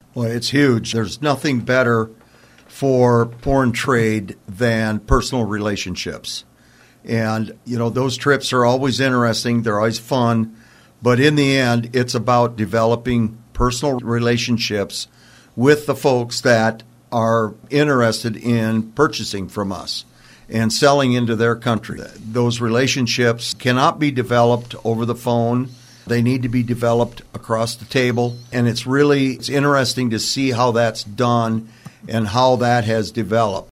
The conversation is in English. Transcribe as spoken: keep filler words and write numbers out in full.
Well, it's huge. There's nothing better for foreign trade than personal relationships. And, you know, those trips are always interesting. They're always fun. But in the end, it's about developing personal relationships with the folks that are interested in purchasing from us and selling into their country. Those relationships cannot be developed over the phone. They need to be developed across the table. And it's really it's interesting to see how that's done and how that has developed.